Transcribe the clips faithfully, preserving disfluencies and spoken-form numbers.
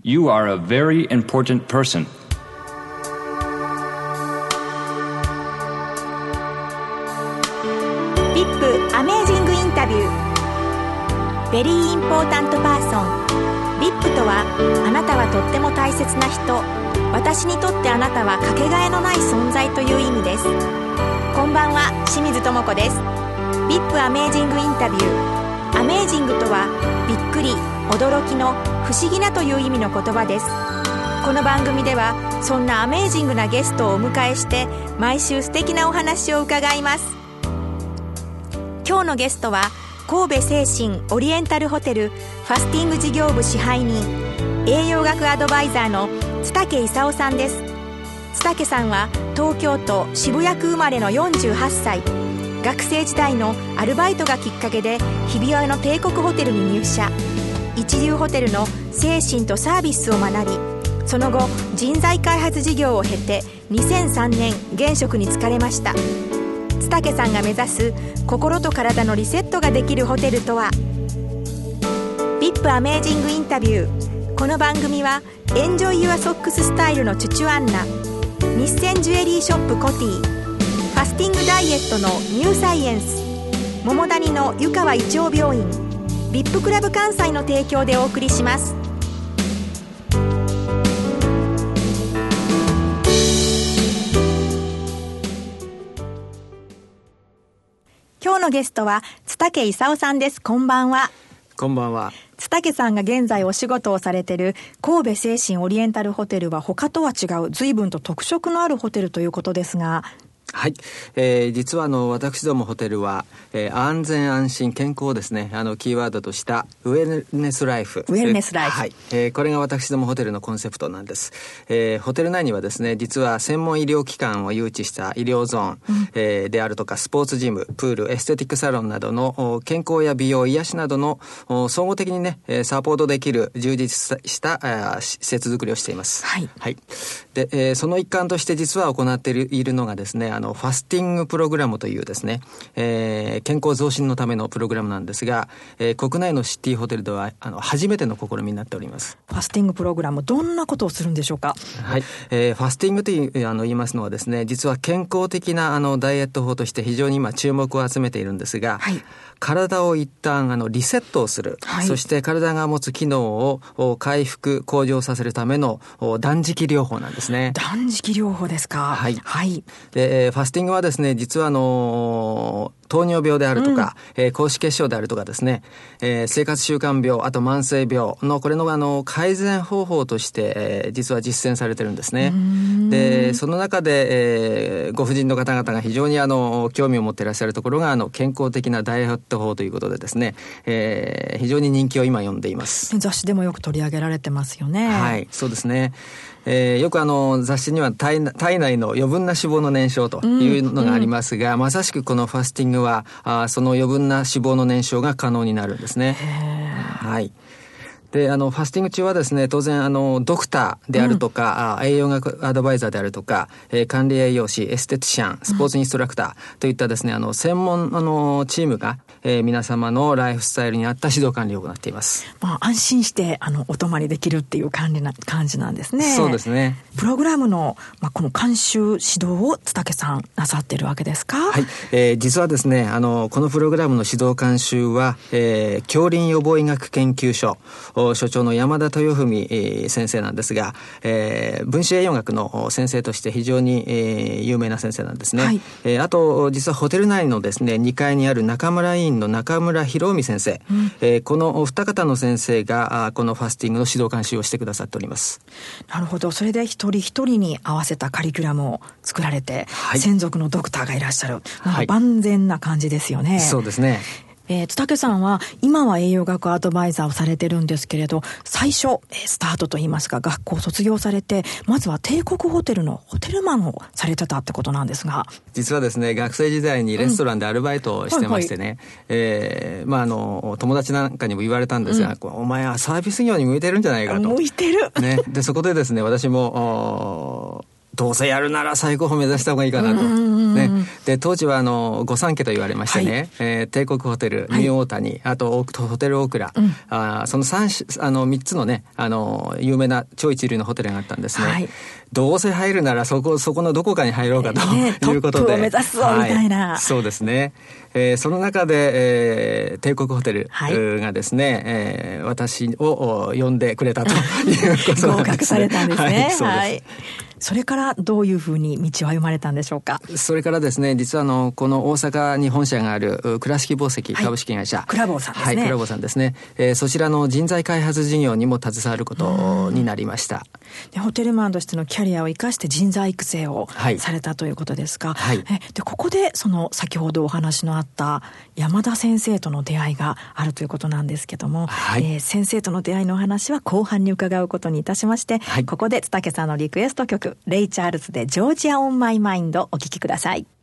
You are a very important person. ビップ アメージングインタビュー。ベリーインポータントパーソン。ビップ とは、あなたはとっても大切な人、私にとってあなたはかけがえのない存在という意味です。こんばんは、清水智子です。ビップ アメージングインタビュー。アメージングとは、びっくり、驚きの、不思議なという意味の言葉です。この番組では、そんなアメージングなゲストをお迎えして、毎週素敵なお話を伺います。今日のゲストは、神戸精神オリエンタルホテルファスティング事業部支配人、栄養学アドバイザーの津竹勲さんです。津竹さんは東京都渋谷区生まれのよんじゅうはっさい。学生時代のアルバイトがきっかけで日比谷の帝国ホテルに入社。一流ホテルの精神とサービスを学び、その後人材開発事業を経てにせんさんねん現職に就かれました。津竹さんが目指す心と体のリセットができるホテルとは。 ビップ アメージングインタビュー。この番組はエンジョイユアソックススタイルのチュチュアンナ、日銭ジュエリーショップコティ、ファスティングダイエットのニューサイエンス、桃谷の湯川一応病院、ビップ クラブ関西の提供でお送りします。今日のゲストは津竹勲さんです。こんばんは。 こんばんは。 津竹さんが現在お仕事をされている神戸精神オリエンタルホテルは他とは違う随分と特色のあるホテルということですが。 はい、えー、実はあの私どもホテルは、えー、安全安心健康をですね、あのキーワードとしたウェルネスライフ、 ウェルネスライフ、 はい、えー、これが私どもホテルのコンセプトなんです。えー、ホテル内にはですね、実は専門医療機関を誘致した医療ゾーン、うん、えー、であるとかスポーツジム、プール、エステティックサロンなどの健康や美容、癒しなどの総合的にねサポートできる充実した施設作りをしています。 はい、 はい、で、えー、その一環として実は行っている、いるのがですね、あのファスティングプログラムというですね、えー、健康増進のためのプログラムなんですが、えー、国内のシティホテルではあの初めての試みになっております。 ファスティングプログラム、どんなことをするんでしょうか？ はい、えー、ファスティングというあの言いますのはですね、実は健康的なあのダイエット法として非常に今注目を集めているんですが、はい、体を一旦あのリセットをする、はい、そして体が持つ機能を回復向上させるための断食療法なんですね。 断食療法ですか？ はい、 はい、 でファスティングはですね、実はあの糖尿病であるとか、うん、えー、高脂血症であるとかですね、えー、生活習慣病、あと慢性病のこれのあの改善方法として、えー、実は実践されてるんですね。でその中で、えー、ご婦人の方々が非常にあの興味を持っていらっしゃるところがあの健康的なダイエット法ということでですね、えー、非常に人気を今呼んでいます。 雑誌でもよく取り上げられてますよね。 はい、そうですね。えー、よくあの雑誌には 体, 体内の余分な脂肪の燃焼というのがありますが、うんうん、まさしくこのファスティングはあその余分な脂肪の燃焼が可能になるんですね。はい。で、あの、ファスティング中はですね、当然、あの、ドクターであるとか、うん、栄養学アドバイザーであるとか、えー、管理栄養士、エステティシャン、スポーツインストラクターといったですね、あの、専門のチームが、えー、皆様のライフスタイルに合った指導管理を行っています。 まあ、安心して、あの、お泊まりできるっていう管理な、感じなんですね。 そうですね。 プログラムの、まあ、この監修、指導を津竹さんなさっているわけですか？ はい。えー、実はですね、あの、このプログラムの指導監修は、えー、杏林予防医学研究所、所長の山田豊文先生なんですが、えー、分子栄養学の先生として非常に、えー、有名な先生なんですね。はい、えー、あと実はホテル内のですねにかいにある中村医院の中村博文先生、うん、えー、このお二方の先生がこのファスティングの指導監修をしてくださっております。 なるほど。それで一人一人に合わせたカリキュラムを作られて、はい、専属のドクターがいらっしゃる、なんか万全な感じですよね。 はい、そうですね。 えー、津竹さんは今は栄養学アドバイザーをされてるんですけれど、最初、えー、スタートといいますか学校を卒業されて、まずは帝国ホテルのホテルマンをされてたってことなんですが、 実はですね、学生時代にレストランでアルバイトをしてましてね、うん、はいはい、えー、まああの友達なんかにも言われたんですが、うん、お前はサービス業に向いてるんじゃないかと。 向いてる、 ね、でそこでですね、私もどうせやるなら最高峰目指した方がいいかなと、ね、で当時はあの御三家と言われましてね、はい、えー、帝国ホテル、ニューオータニ、はい、あとホテルオークラ、うん、あその 3, あのみっつのねあの有名な超一流のホテルがあったんですね、はい、どうせ入るならそこそこのどこかに入ろうかと、えー、いうことで、 トップを目指すぞみたいな、 はい、そうですね、えー、その中で、えー、帝国ホテルがですね、はい、えー、私を呼んでくれたということなんです、ね、合格されたんですね、はい、そうです、はい。 それからどういうふうに道を歩まれたんでしょうか。 それからですね、実はあのこの大阪に本社がある倉敷紡績株式会社、はい、 倉紡さんですね、 はい、倉紡さんですね、えー、そちらの人材開発事業にも携わることになりました。 でホテルマンとしてのキャリアを生かして人材育成をされたということですか、はい、えでここでその先ほどお話のあった山田先生との出会いがあるということなんですけども、はい、えー、先生との出会いのお話は後半に伺うことにいたしまして、はい、ここで津武さんのリクエスト曲レイ・チャールズでジョージア・オン・マイ・マインドお聴きください。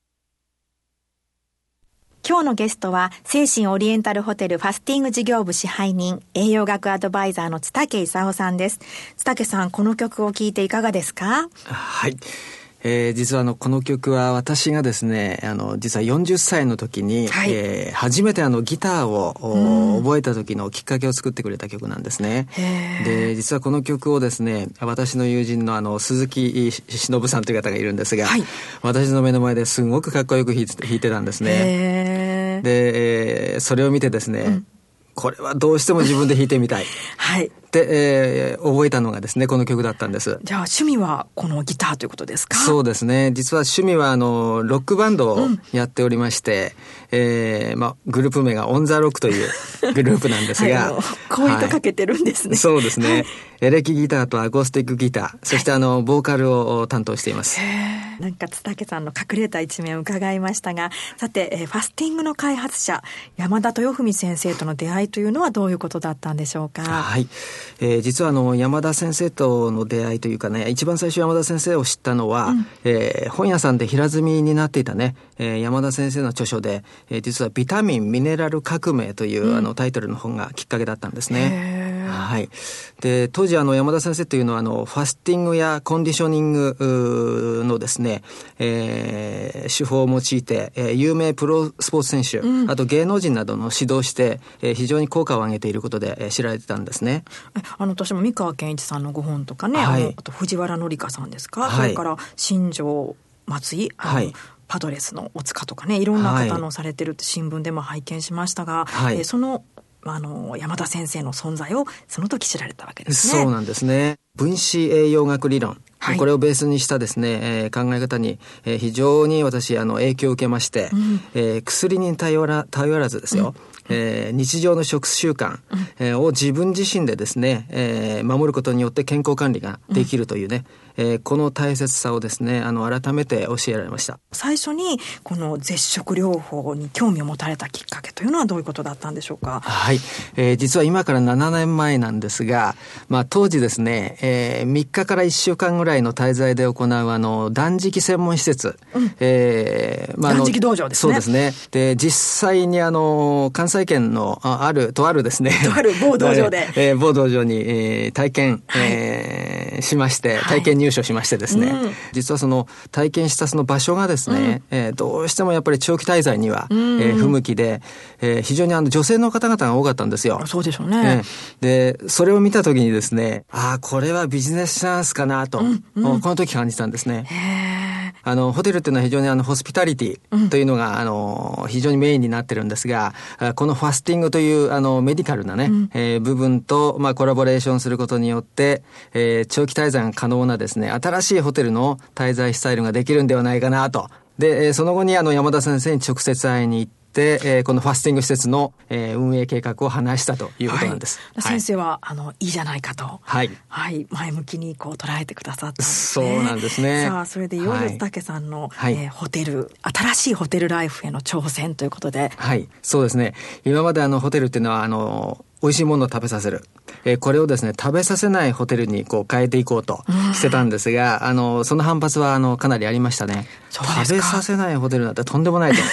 今日のゲストは精神オリエンタルホテルファスティング事業部支配人栄養学アドバイザーの津武勲さんです。津武さん、この曲を聴いていかがですか？ はい、えー、実はあのこの曲は私がですねあの実はよんじゅっさいの時に、はい、えー、初めてあのギターを覚えた時のきっかけを作ってくれた曲なんですね。で実はこの曲をですね私の友人のあの鈴木忍さんという方がいるんですが、はい、私の目の前ですごくかっこよく弾いて、弾いてたんですね。で、えー、それを見てですね、うん、これはどうしても自分で弾いてみたいはいで、えー、覚えたのがですねこの曲だったんです。 じゃあ趣味はこのギターということですか？ そうですね、実は趣味はあのロックバンドをやっておりまして、うん、えーま、グループ名がオンザロックというグループなんですが、 はい、声とかけてるんですね、はい、 そうですね、はい、エレキギターとアコースティックギター、そしてあのボーカルを担当しています。 へー、なんか津武さんの隠れた一面を伺いましたが、さて、えー、ファスティングの開発者山田豊文先生との出会いというのはどういうことだったんでしょうか？ はい、えー、実はあの山田先生との出会いというかね、一番最初山田先生を知ったのは、うん、えー、本屋さんで平積みになっていたね、えー、山田先生の著書で、えー、実はビタミンミネラル革命という、うん、あのタイトルの本がきっかけだったんですね。はい、で当時あの山田先生というのはあのファスティングやコンディショニングのですね、えー、手法を用いて、えー、有名プロスポーツ選手、うん、あと芸能人などの指導して、えー、非常に効果を上げていることで、えー、知られてたんですね。 あの私も三河健一さんのご本とかね、はい、あのあと藤原紀香さんですか、はい、それから新庄松井、はい、パドレスの大塚とかね、いろんな方のされてるって新聞でも拝見しましたが、はい、えー、そのあの山田先生の存在をその時知られたわけですね。 そうなんですね。分子栄養学理論、はい、これをベースにしたですね、えー、考え方に、えー、非常に私あの影響を受けまして、うん、えー、薬に頼ら、頼らずですよ、うん、えー、日常の食習慣、うん、えー、を自分自身でですね、えー、守ることによって健康管理ができるというね、うん、えー、この大切さをですねあの改めて教えられました。 最初にこの絶食療法に興味を持たれたきっかけというのはどういうことだったんでしょうか？ はい、えー、実は今からななねんまえなんですが、まあ、当時ですね、えー、みっかからいっしゅうかんぐらいの滞在で行うあの断食専門施設、うん、えーまあ、 断食道場ですね。 そうですね。で実際にあの関西圏の あ, あるとあるですねとある某道場で、 えー、某道場に、えー、体験、はい、えー、しまして体験入所しましてですね、はい、うん、実はその体験したその場所がですね、うん、えー、どうしてもやっぱり長期滞在には、うん、えー、不向きで、えー、非常にあの女性の方々が多かったんですよ。 そうでしょうね、 えー、でそれを見た時にですね、ああこれはビジネスチャンスかなと、うんうん、この時感じたんですね。 へあのホテルっていうのは非常にあのホスピタリティというのが、うん、あの非常にメインになってるんですが、このファスティングというあのメディカルなね、うん、えー、部分と、まあ、コラボレーションすることによって、えー、長期滞在が可能なですね新しいホテルの滞在スタイルができるんではないかなと。でその後にあの山田先生に直接会いに行ってで、えー、このファスティング施設の、えー、運営計画を話したということなんです、 はい、先生はあのいいじゃないかと、はいはい、前向きにこう捉えてくださったんですね。 そうなんですね。 さあそれでいよいよ津武さんの、はい、えー、ホテル新しいホテルライフへの挑戦ということで、 はい、そうですね。今まであのホテルっていうのはあの美味しいものを食べさせる、えー、これをですね食べさせないホテルにこう変えていこうとしてたんですが、あのその反発はあのかなりありましたね。 そうですか。 食べさせないホテルなんてとんでもないと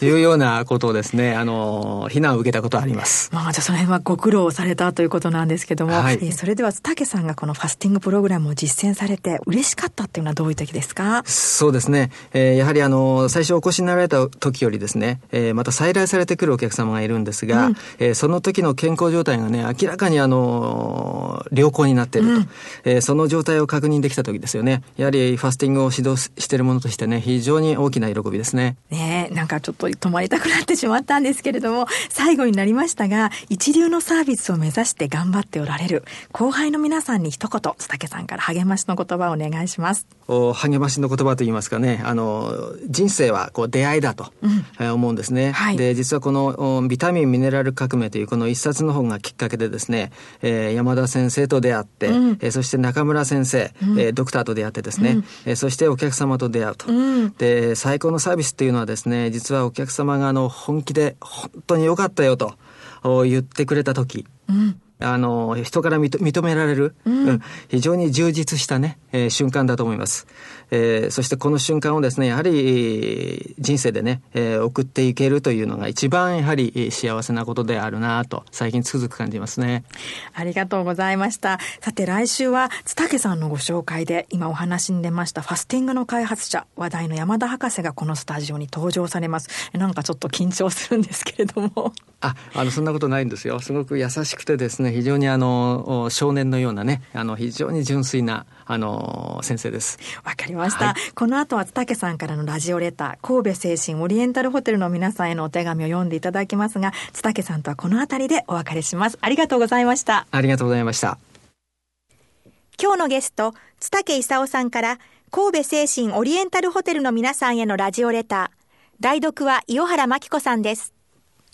いうようなことをですね、あの非難を受けたことはあります。 まあ、じゃあその辺はご苦労されたということなんですけども、はい、えー、それでは竹さんがこのファスティングプログラムを実践されて嬉しかったっていうのはどういう時ですか？ そうですね、えー、やはりあの最初お越しになられた時よりですね、えー、また再来されてくるお客様がいるんですが、うん、えー、その時の健康状態がね、明らかにあの良好になっていると、うん、えー、その状態を確認できた時ですよね。やはりファスティングを指導しているものとしてね、非常に大きな喜びですね。 ねえ、なんかちょっと止まりたくなってしまったんですけれども、最後になりましたが、一流のサービスを目指して頑張っておられる後輩の皆さんに一言、津竹さんから励ましの言葉をお願いします。 お励ましの言葉といいますかね、あの人生はこう出会いだと、うん、思うんですね、はい、で実はこのビタミンミネラル革命というこの一冊の本がきっかけでですね、えー、山田先生と出会って、うん、えー、そして中村先生、うん、えー、ドクターと出会ってですね、うん、えー、そしてお客様と出会うと、うん、で最高のサービスっていうのはですね、実はお客様があの本気で本当に良かったよと言ってくれた時、うん、あの人から認められる、うんうん、非常に充実したね、えー、瞬間だと思います、えー、そしてこの瞬間をですね、やはり人生でね、えー、送っていけるというのが一番やはり幸せなことであるなと最近つくづく感じますね。 ありがとうございました。さて来週は津竹さんのご紹介で今お話に出ましたファスティングの開発者、話題の山田博士がこのスタジオに登場されます。なんかちょっと緊張するんですけれどもあ、あのそんなことないんですよ。すごく優しくてですね、非常にあの少年のようなね、あの非常に純粋なあの先生です。 わかりました、はい、この後は津竹さんからのラジオレター、神戸精神オリエンタルホテルの皆さんへのお手紙を読んでいただきますが、津竹さんとはこのあたりでお別れします。ありがとうございました。 ありがとうございました。 今日のゲスト、津竹勲さんから神戸精神オリエンタルホテルの皆さんへのラジオレター、代読は伊予原真紀子さんです。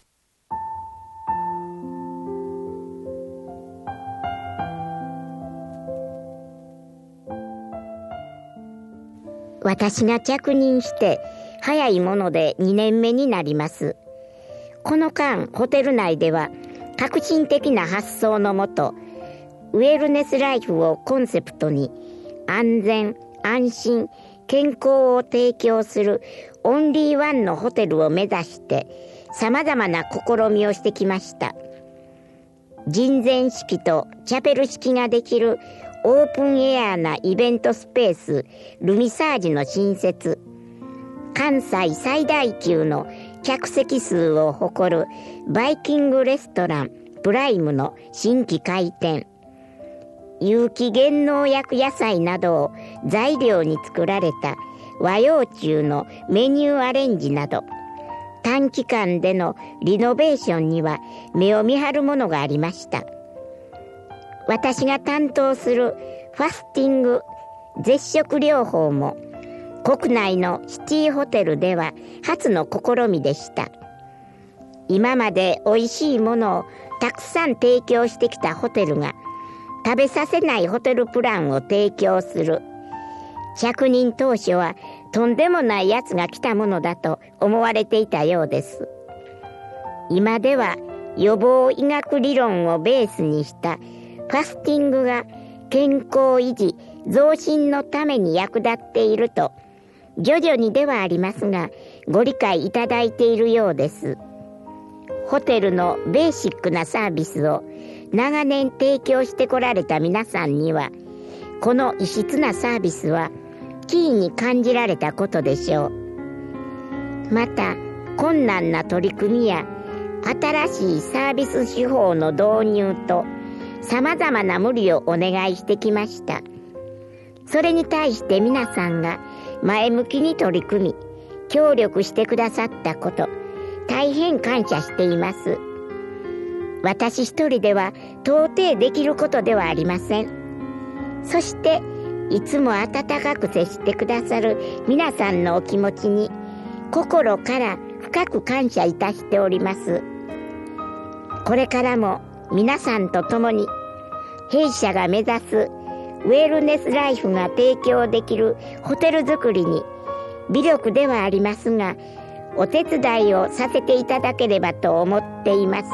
私が着任して早いものでにねんめになります。この間、ホテル内では革新的な発想のもと、ウェルネスライフをコンセプトに安全、安心、健康を提供するオンリーワンのホテルを目指して様々な試みをしてきました。人前式とチャペル式ができるオープンエアなイベントスペースルミサージの新設、関西最大級の客席数を誇るバイキングレストランプライムの新規開店、有機減農薬野菜などを材料に作られた和洋中のメニューアレンジなど、短期間でのリノベーションには目を見張るものがありました。私が担当するファスティング絶食療法も国内のシティホテルでは初の試みでした。今まで美味しいものをたくさん提供してきたホテルが食べさせないホテルプランを提供する。着任当初はとんでもないやつが来たものだと思われていたようです。今では予防医学理論をベースにしたファスティングが健康維持増進のために役立っていると徐々にではありますがご理解いただいているようです。ホテルのベーシックなサービスを長年提供してこられた皆さんにはこの異質なサービスはキーに感じられたことでしょう。また困難な取り組みや新しいサービス手法の導入と様々な無理をお願いしてきました。それに対して皆さんが前向きに取り組み協力してくださったこと大変感謝しています。私一人では到底できることではありません。そしていつも温かく接してくださる皆さんのお気持ちに心から深く感謝いたしております。これからも皆さんと共に弊社が目指すウェルネスライフが提供できるホテル作りに微力ではありますがお手伝いをさせていただければと思っています。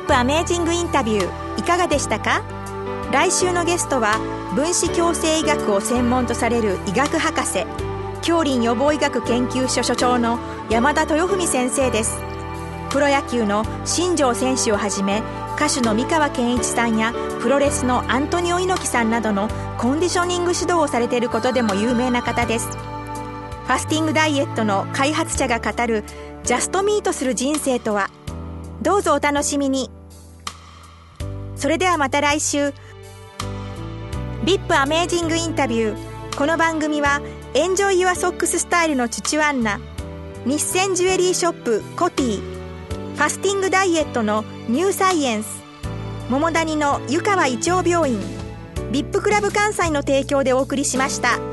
プ アメージングインタビューいかがでしたか？来週のゲストは分子共生医学を専門とされる医学博士、杏林予防医学研究所所長の山田豊文先生です。プロ野球の新庄選手をはじめ、歌手の三川健一さんやプロレスのアントニオ猪木さんなどのコンディショニング指導をされていることでも有名な方です。ファスティングダイエットの開発者が語るジャストミートする人生とは。どうぞお楽しみに。それではまた来週。 ブイアイピー アメージングインタビュー。この番組はエンジョイユアソックススタイルのチュチュアンナ、日銭ジュエリーショップコティ、ファスティングダイエットのニューサイエンス、桃谷の湯川胃腸病院、ブイアイピー クラブ関西の提供でお送りしました。